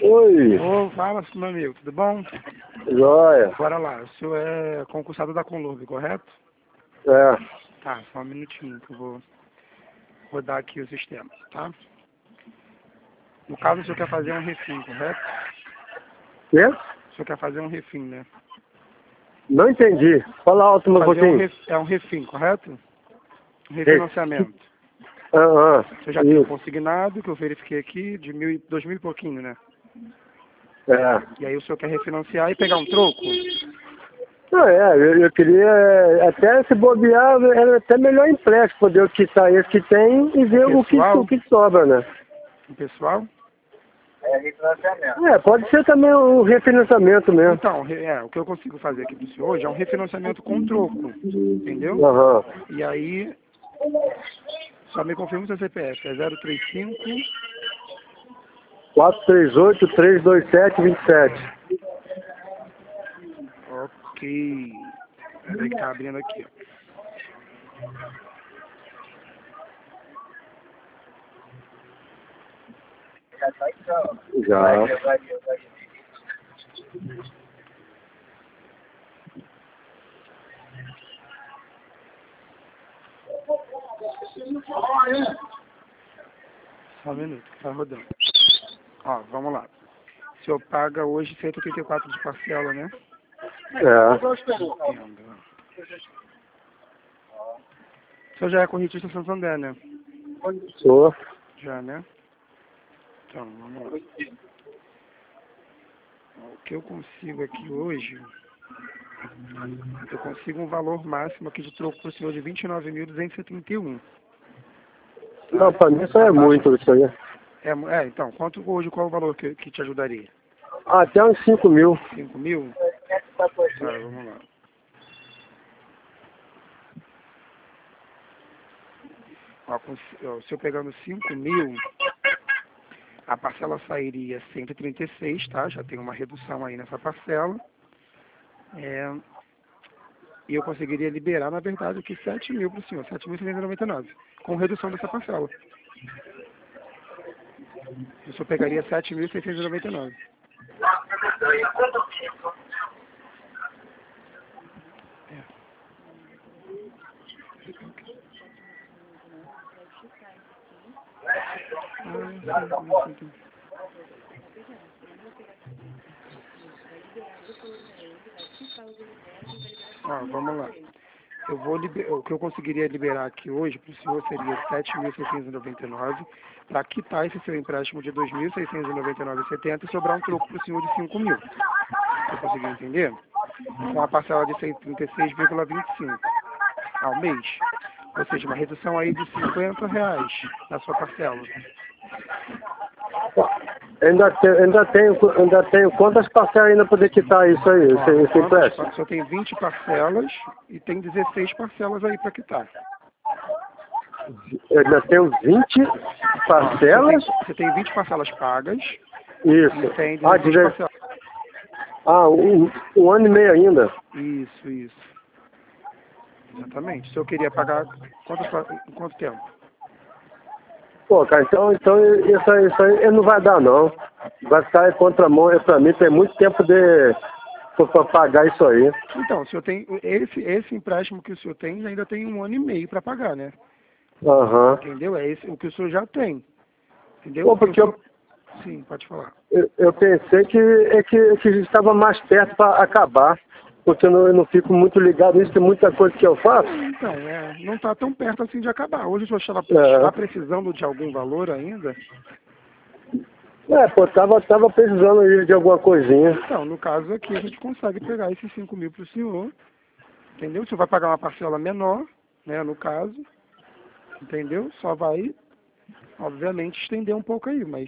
Oi, Ô, fala, meu amigo, tudo bom? joia. Bora lá, o senhor é concursado da Conlurb, correto? É, Tá, só um minutinho que eu vou rodar aqui o sistema, tá? No caso, o senhor quer fazer um refim, correto? quê? O senhor quer fazer um refim, né? Não entendi. Fala alto um Fazer um, pouquinho. é um refim, correto? Um Esse. refinanciamento. Ah, O senhor já tem um isso. consignado, que eu verifiquei aqui, de 2.000 e pouquinho, né? É. E aí o senhor quer refinanciar e pegar um troco? Não, eu queria, até se bobear, era até melhor empréstimo, poder quitar esse que tem e ver Pessoal? o que sobra, né? Um pessoal? É, pode ser também um refinanciamento mesmo. Então, o que eu consigo fazer aqui pro senhor hoje é um refinanciamento com troco, entendeu? Aham. E aí, só me confirma o seu CPF, é 035, 438-327-27. ok, peraí que tá abrindo aqui, ó. Já. Só um minuto, que tá rodando. Ó, vamos lá. O senhor paga hoje 184 de parcela, né? É. Entendo. O senhor já é correntista Santander, né? Sou. Já, né? Então, vamos lá. O que eu consigo aqui hoje, eu consigo um valor máximo aqui de troco para o senhor de 29.271. Não, Tá? pra mim isso A é taxa muito isso aí. então, qual o valor que te ajudaria? Até uns 5 mil. 5.000? Tá, vamos lá. Ó, se eu pegando 5.000, a parcela sairia 136, tá? Já tem uma redução aí nessa parcela. E eu conseguiria liberar, na verdade, aqui 7.000 para o senhor, 7.699, com redução dessa parcela. O senhor pegaria 7.699. É. Sim. Vamos lá. O que eu conseguiria liberar aqui hoje para o senhor seria 7.699 para quitar esse seu empréstimo de 2.699,70 e sobrar um troco para o senhor de 5.000. Você conseguiu entender? Com a parcela de 136,25 ao mês. Ou seja, uma redução aí de R$ 50 na sua parcela. Ainda tenho quantas parcelas ainda poder quitar isso aí, esse empréstimo? Só tem 20 parcelas e tem 16 parcelas aí para quitar. Eu ainda tenho 20 parcelas? Você tem 20 parcelas pagas Isso. e tem 16 parcelas. Um ano e meio ainda. Isso. Exatamente. Se eu queria pagar em quanto tempo? Pô, cara, então isso aí não vai dar não. Vai ficar em contramão, pra mim tem muito tempo pra pagar isso aí. Então, o senhor tem esse empréstimo que o senhor tem, ainda tem 1 ano e meio para pagar, né? Aham. Entendeu? É esse o que o senhor já tem. Entendeu? Pô, porque Sim, pode falar. eu pensei que estava mais perto para acabar. Porque eu não fico muito ligado nisso, tem muita coisa que eu faço. Então, não está tão perto assim de acabar. Hoje o senhor É. está precisando de algum valor ainda? Tava precisando de alguma coisinha. Então, no caso aqui, a gente consegue pegar esses 5.000 para o senhor, entendeu? O senhor vai pagar uma parcela menor, né, no caso, entendeu? Só vai, obviamente, estender um pouco aí, mas